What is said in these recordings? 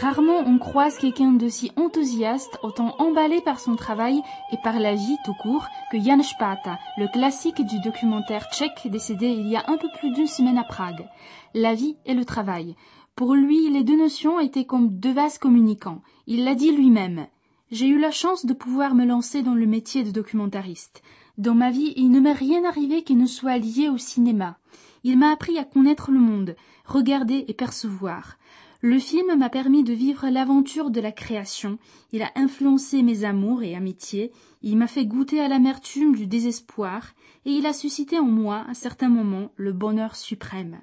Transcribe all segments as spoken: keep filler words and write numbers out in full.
Rarement on croise quelqu'un d'aussi enthousiaste, autant emballé par son travail et par la vie tout court que Jan Špata, le classique du documentaire tchèque décédé il y a un peu plus d'une semaine à Prague. La vie et le travail. Pour lui, les deux notions étaient comme deux vases communicants. Il l'a dit lui-même. J'ai eu la chance de pouvoir me lancer dans le métier de documentariste. Dans ma vie, il ne m'est rien arrivé qui ne soit lié au cinéma. Il m'a appris à connaître le monde, regarder et percevoir. Le film m'a permis de vivre l'aventure de la création, il a influencé mes amours et amitiés, il m'a fait goûter à l'amertume du désespoir, et il a suscité en moi, à certains moments, le bonheur suprême.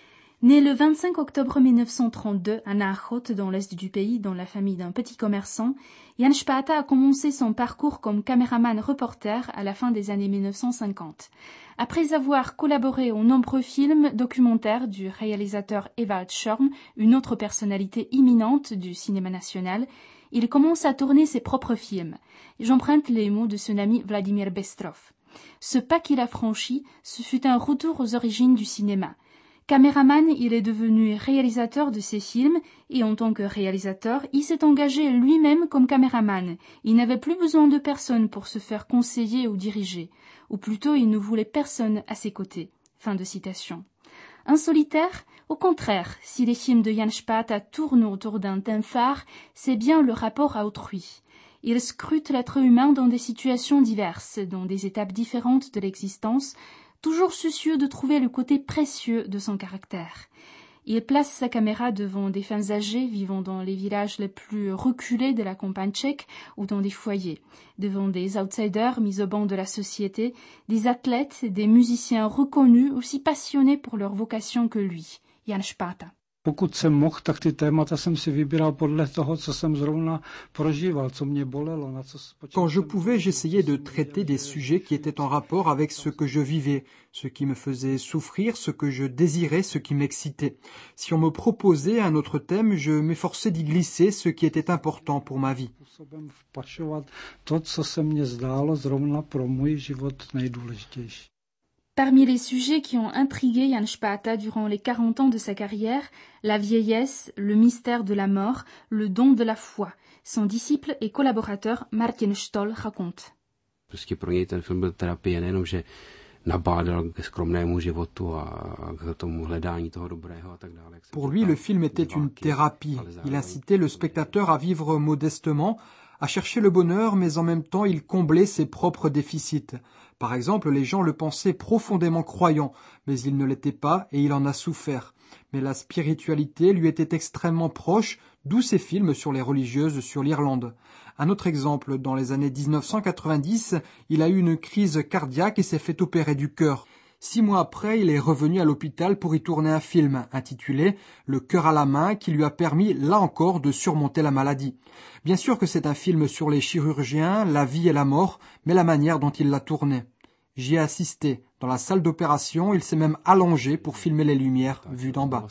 Né le vingt-cinq octobre mille neuf cent trente-deux à Náchod, dans l'est du pays, dans la famille d'un petit commerçant, Jan Špata a commencé son parcours comme caméraman-reporter à la fin des années mille neuf cent cinquante. Après avoir collaboré aux nombreux films documentaires du réalisateur Ewald Schorm, une autre personnalité imminente du cinéma national, il commence à tourner ses propres films. J'emprunte les mots de son ami Vladimir Bestrov. Ce pas qu'il a franchi, ce fut un retour aux origines du cinéma. Caméraman, il est devenu réalisateur de ses films et en tant que réalisateur, il s'est engagé lui-même comme caméraman. Il n'avait plus besoin de personne pour se faire conseiller ou diriger, ou plutôt il ne voulait personne à ses côtés. Fin de citation. Un solitaire? Au contraire, si les films de Jan Špata tournent autour d'un thème phare, c'est bien le rapport à autrui. Il scrute l'être humain dans des situations diverses, dans des étapes différentes de l'existence, toujours soucieux de trouver le côté précieux de son caractère. Il place sa caméra devant des femmes âgées vivant dans les villages les plus reculés de la campagne tchèque ou dans des foyers, devant des outsiders mis au banc de la société, des athlètes, des musiciens reconnus aussi passionnés pour leur vocation que lui, Jan Špata. Pokud jsem mohl, tak ty témata jsem si vybíral podle toho, co jsem zrovna prožíval, co mě bolelo, na co Quand je pouvais, j'essayais de traiter des sujets qui étaient en rapport avec ce que je vivais, ce qui me faisait souffrir, ce que je désirais, ce qui m'excitait. Si on me proposait un autre thème, je m'efforçais d'y glisser ce qui était important pour ma vie. Vpašovat to, co se mně zdálo zrovna pro můj život nejdůležitější. Parmi les sujets qui ont intrigué Jan Špata durant les quarante ans de sa carrière, la vieillesse, le mystère de la mort, le don de la foi. Son disciple et collaborateur Martin Stoll raconte. Prostě pro něj ten film byl terapie, nejenom, že nabádal ke skromnému životu a k tomu hledání toho dobrého a tak dále. Pour lui, le film était une thérapie. Il incitait le spectateur à vivre modestement, à chercher le bonheur, mais en même temps, il comblait ses propres déficits. Par exemple, les gens le pensaient profondément croyant, mais il ne l'était pas et il en a souffert. Mais la spiritualité lui était extrêmement proche, d'où ses films sur les religieuses sur l'Irlande. Un autre exemple, dans les années dix-neuf cent quatre-vingt-dix, il a eu une crise cardiaque et s'est fait opérer du cœur. Six mois après, il est revenu à l'hôpital pour y tourner un film intitulé « Le cœur à la main » qui lui a permis, là encore, de surmonter la maladie. Bien sûr que c'est un film sur les chirurgiens, la vie et la mort, mais la manière dont il l'a tourné. J'y ai assisté. Dans la salle d'opération, il s'est même allongé pour filmer les lumières vues d'en bas.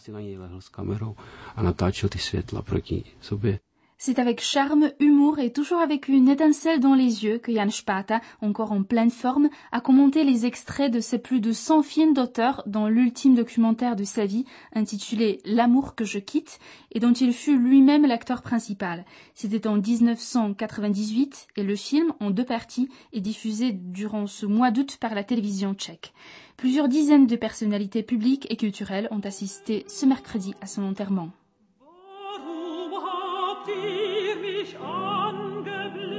C'est avec charme, humour et toujours avec une étincelle dans les yeux que Jan Špata, encore en pleine forme, a commenté les extraits de ses plus de cent films d'auteur dans l'ultime documentaire de sa vie, intitulé « L'amour que je quitte » et dont il fut lui-même l'acteur principal. C'était en dix-neuf cent quatre-vingt-dix-huit et le film, en deux parties, est diffusé durant ce mois d'août par la télévision tchèque. Plusieurs dizaines de personnalités publiques et culturelles ont assisté ce mercredi à son enterrement. Dir mich